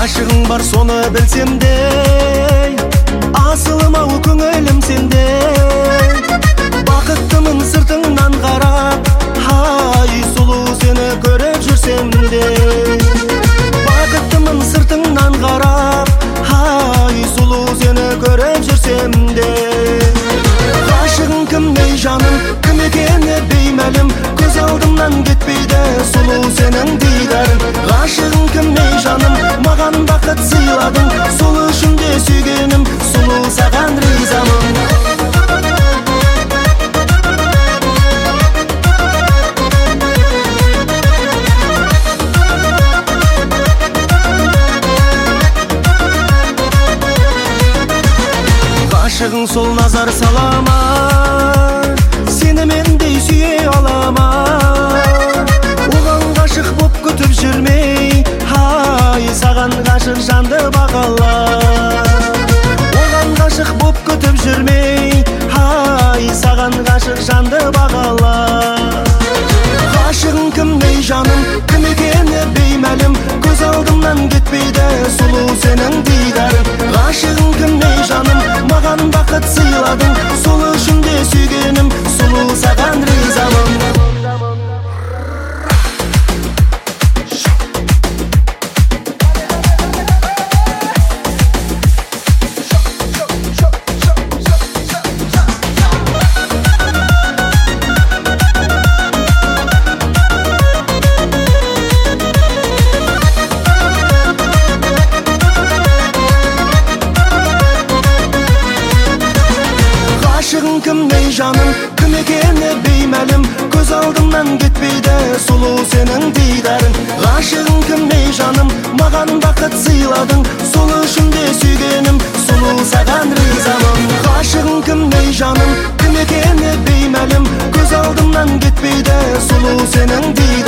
Ғашығың бар соны білсем де, асылым ау көңілім сенде. Бақыттымын сыртыңнан қарап, ай сұлу сені көріп жүрсем де. Бақыттымын сыртыңнан қарап, ай сұлу сені көріп жүрсем де. Ғашығың кім ей жаным, кім екені беймәлім, көз алдымнан кетпейді сұлу сенің дидарың. Ғашығың кім ей жаным, маған бақыт сыйладың, сол үшін де сүйгенім, сұлу саған ризамын. Ғашығың сол назар салама, сені мендей сүйе алама. Оған ғашық боп күтіп жүрмей, ай саған ғашық жанды бағала. Оған ғашық боп күтіп жүрмей, ай саған ғашық жанды бағала. Ғашығың кім ей жаным, кім екені беймәлім, көз алдымнан кетпейді сұлу сенің дидарың. Ғашығың кім ей жаным, маған бақыт сыйладың, сол үшін де сүйгенім, сұлу саған ризамын. Ғашығың кім ей жаным, кім екені беймәлім, көз алдымнан кетпейді сұлу сенің дидарың. Ғашығың кім ей жаным, маған бақыт сыйладың, сол үшін де сүйгенім, сұлу саған ризамын. Ғашығың кім ей жаным, кім екені беймәлім, көз алдымнан кетпейді сұлу сенің дидарың.